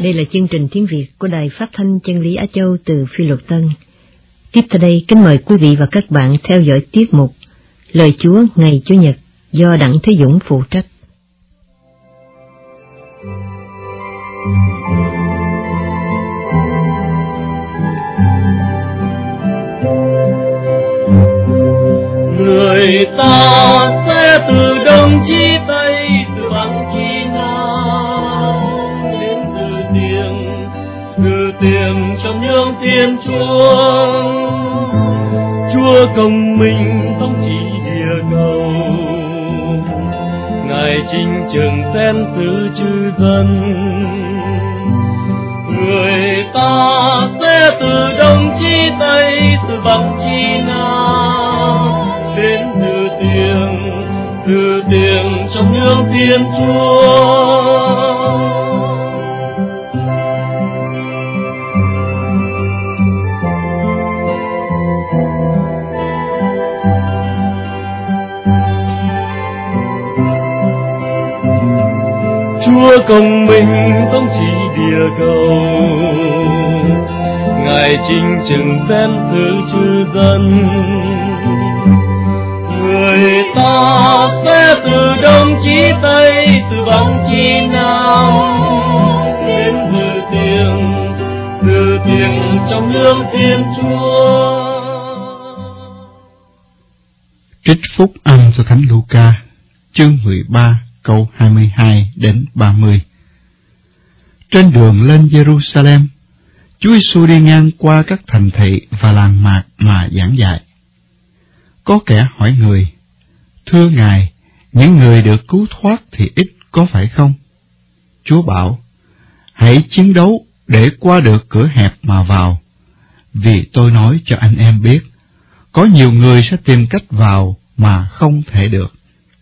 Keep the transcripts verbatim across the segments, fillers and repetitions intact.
Đây là chương trình tiếng Việt của Đài Phát thanh Chân lý Á Châu từ Phi Luật Tân. Tiếp theo đây, kính mời quý vị và các bạn theo dõi tiết mục Lời Chúa ngày Chủ nhật do Đặng Thế Dũng phụ trách. Người ta sẽ từ đông chí tây, từ bắc chí nam, đến từ tiền, từ tiền trong nhương Thiên Chúa. Chúa công minh thống trị địa cầu, Ngài chinh trường xét xử chư dân. Người ta sẽ từ đông chí tây, từ bắc chí nam, đến từ tiền, từ tiền trong nhương Thiên Chúa. Chúa công minh thống trị địa cầu, Ngài chinh trừng xét xử chư dân. Người ta sẽ từ đông chí tây, từ bắc chí nam, đến từ tiền, từ tiền trong nhương Thiên Chúa. Trích phúc âm cho Thánh Luca, chương mười ba, câu hai mươi hai đến ba mươi. Trên đường lên Jerusalem, Chúa Giêsu đi ngang qua các thành thị và làng mạc mà giảng dạy. Có kẻ hỏi Người: Thưa Ngài, những người được cứu thoát thì ít có phải không? Chúa bảo: Hãy chiến đấu để qua được cửa hẹp mà vào, vì tôi nói cho anh em biết, có nhiều người sẽ tìm cách vào mà không thể được.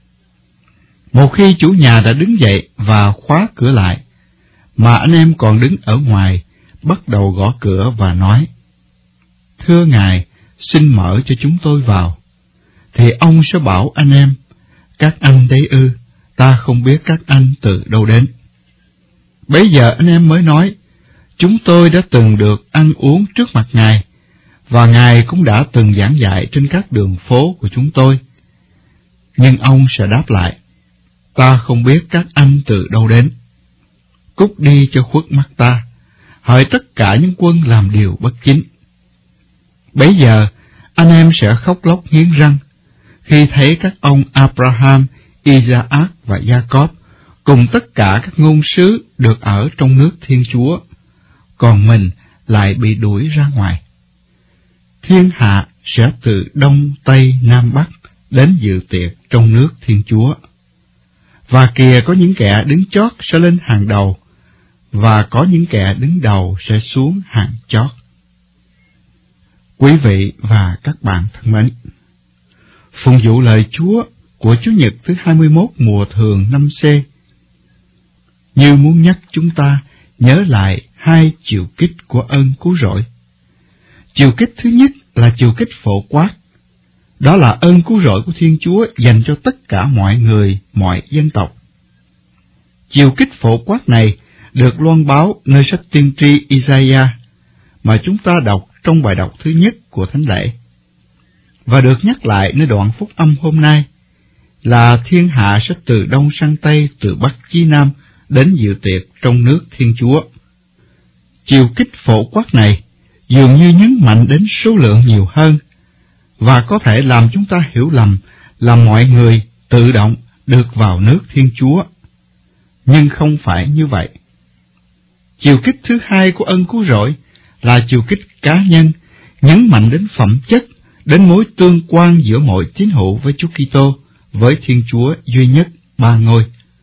Một khi chủ nhà đã đứng dậy và khóa cửa lại, mà anh em còn đứng ở ngoài, bắt đầu gõ cửa và nói: Thưa Ngài, xin mở cho chúng tôi vào. Thì ông sẽ bảo anh em: Các anh đấy ư, ta không biết các anh từ đâu đến. Bấy giờ anh em mới nói: Chúng tôi đã từng được ăn uống trước mặt Ngài, và Ngài cũng đã từng giảng dạy trên các đường phố của chúng tôi. Nhưng ông sẽ đáp lại: Ta không biết các anh từ đâu đến. Cút đi cho khuất mắt ta, hỡi tất cả những quân làm điều bất chính. Bấy giờ anh em sẽ khóc lóc nghiến răng khi thấy các ông Abraham, Isaac và Jacob cùng tất cả các ngôn sứ được ở trong nước Thiên Chúa, còn mình lại bị đuổi ra ngoài. Thiên hạ sẽ từ đông, tây, nam, bắc đến dự tiệc trong nước Thiên Chúa. Và kìa, có những kẻ đứng chót sẽ lên hàng đầu, và có những kẻ đứng đầu sẽ xuống hàng chót. Quý vị và các bạn thân mến, phụng vụ lời Chúa của Chủ nhật thứ hai mươi mốt mùa thường năm C, như muốn nhắc chúng ta nhớ lại hai chiều kích của ơn cứu rỗi. Chiều kích thứ nhất là chiều kích phổ quát, đó là ơn cứu rỗi của Thiên Chúa dành cho tất cả mọi người, mọi dân tộc. Chiều kích phổ quát này được loan báo nơi sách tiên tri Isaiah mà chúng ta đọc trong bài đọc thứ nhất của Thánh lễ, và được nhắc lại nơi đoạn phúc âm hôm nay là thiên hạ sẽ từ đông sang tây, từ bắc chí nam đến dự tiệc trong nước Thiên Chúa. Chiều kích phổ quát này dường như nhấn mạnh đến số lượng nhiều hơn, và có thể làm chúng ta hiểu lầm là mọi người tự động được vào nước Thiên Chúa. Nhưng không phải như vậy. Chiều kích thứ hai của ơn cứu rỗi là chiều kích cá nhân, nhấn mạnh đến phẩm chất, đến mối tương quan giữa mọi tín hữu với Chúa Kitô, với Thiên Chúa duy nhất ba ngôi.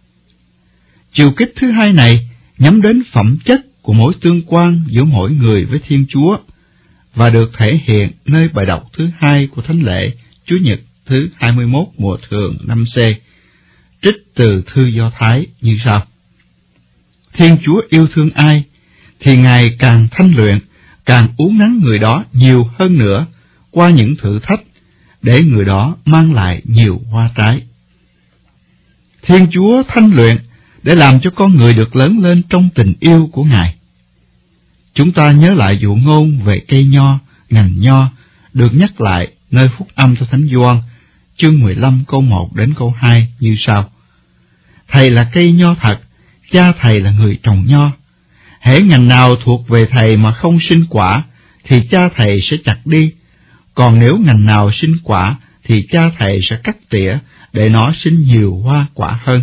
Chiều kích thứ hai này nhắm đến phẩm chất của mối tương quan giữa mỗi người với Thiên Chúa, và được thể hiện nơi bài đọc thứ hai của Thánh lễ Chủ nhật thứ hai mươi mốt mùa thường năm C, trích từ thư Do Thái như sau: Thiên Chúa yêu thương ai, thì Ngài càng thanh luyện, càng uốn nắn người đó nhiều hơn nữa qua những thử thách, để người đó mang lại nhiều hoa trái. Thiên Chúa thanh luyện để làm cho con người được lớn lên trong tình yêu của Ngài. Chúng ta nhớ lại dụ ngôn về cây nho, ngành nho, được nhắc lại nơi phúc âm của Thánh Gioan, chương mười lăm câu một đến câu hai như sau. Thầy là cây nho thật, cha thầy là người trồng nho. Hễ ngành nào thuộc về thầy mà không sinh quả, thì cha thầy sẽ chặt đi. Còn nếu ngành nào sinh quả, thì cha thầy sẽ cắt tỉa, để nó sinh nhiều hoa quả hơn.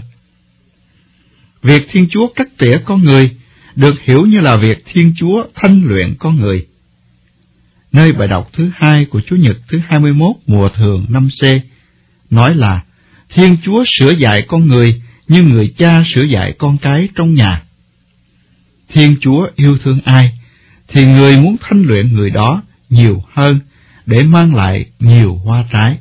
Việc Thiên Chúa cắt tỉa con người được hiểu như là việc Thiên Chúa thanh luyện con người. Nơi bài đọc thứ hai của Chủ nhật thứ hai mươi mốt mùa thường năm C nói là Thiên Chúa sửa dạy con người như người cha sửa dạy con cái trong nhà. Thiên Chúa yêu thương ai, thì người muốn thanh luyện người đó nhiều hơn để mang lại nhiều hoa trái.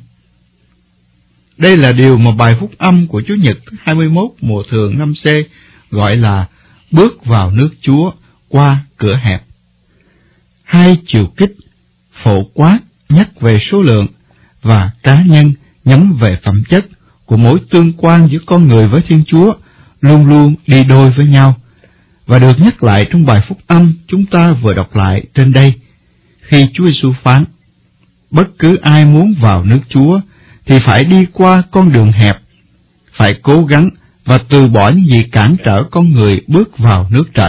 Đây là điều mà bài phúc âm của Chủ nhật thứ hai mươi mốt mùa thường năm C gọi là bước vào nước Chúa qua cửa hẹp. Hai chiều kích, phổ quát nhắc về số lượng và cá nhân nhấn về phẩm chất của mối tương quan giữa con người với Thiên Chúa luôn luôn đi đôi với nhau, và được nhắc lại trong bài phúc âm chúng ta vừa đọc lại trên đây, khi Chúa Giêsu phán: bất cứ ai muốn vào nước Chúa thì phải đi qua con đường hẹp, phải cố gắng và từ bỏ những gì cản trở con người bước vào nước trời.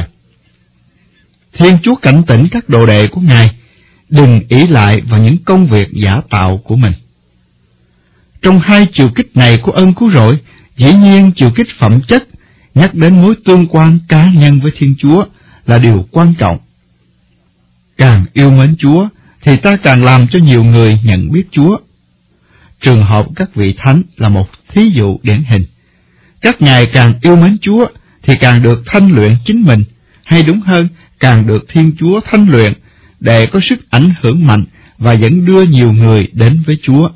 Thiên Chúa cảnh tỉnh các đồ đệ của Ngài đừng ỷ lại vào những công việc giả tạo của mình. Trong hai chiều kích này của ơn cứu rỗi, dĩ nhiên chiều kích phẩm chất nhắc đến mối tương quan cá nhân với Thiên Chúa là điều quan trọng. Càng yêu mến Chúa thì ta càng làm cho nhiều người nhận biết Chúa. Trường hợp các vị thánh là một thí dụ điển hình. Các ngài càng yêu mến Chúa thì càng được thanh luyện chính mình, hay đúng hơn, càng được Thiên Chúa thanh luyện để có sức ảnh hưởng mạnh và dẫn đưa nhiều người đến với Chúa.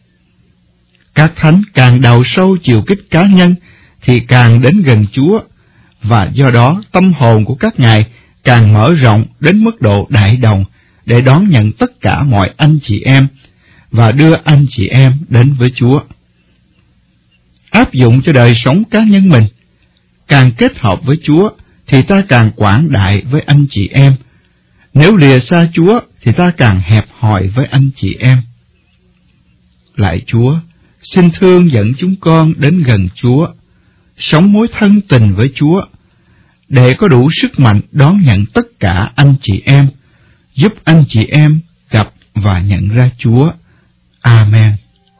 Các thánh càng đào sâu chiều kích cá nhân thì càng đến gần Chúa, và do đó tâm hồn của các ngài càng mở rộng đến mức độ đại đồng để đón nhận tất cả mọi anh chị em và đưa anh chị em đến với Chúa. Áp dụng cho đời sống cá nhân mình, càng kết hợp với Chúa thì ta càng quảng đại với anh chị em. Nếu lìa xa Chúa thì ta càng hẹp hòi với anh chị em. Lạy Chúa, xin thương dẫn chúng con đến gần Chúa, sống mối thân tình với Chúa, để có đủ sức mạnh đón nhận tất cả anh chị em, giúp anh chị em gặp và nhận ra Chúa. Amen.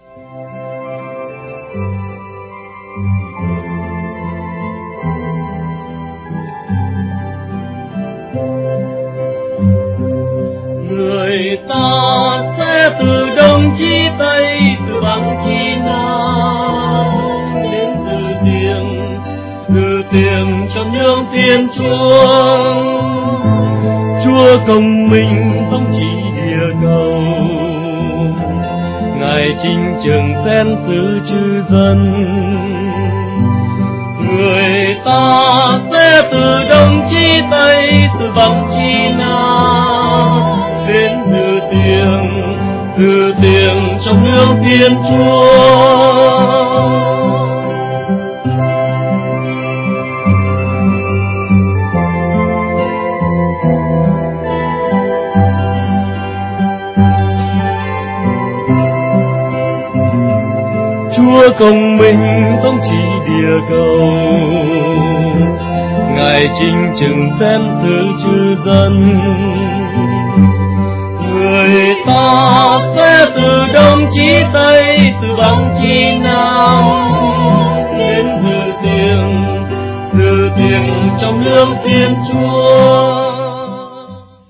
Người ta sẽ từ đông chí tây, từ bắc chí nam đến từ tiếng, từ tiếng trong nhương Thiên Chúa. Chúa công minh thống trị địa cầu, Ngài chinh trường xen xứ chư dân. Người ta sẽ từ đông chí tây, từ bắc chí nam đến từ tiếng, từ tiếng trong nương Thiên Chúa. Chúa công minh thống trị địa cầu, Ngài chinh chừng xen xứ chư dân. Người ta sẽ từ đông chí tây, từ bắc chí nam đến dự tiếng, dự tiếng trong nương Thiên Chúa.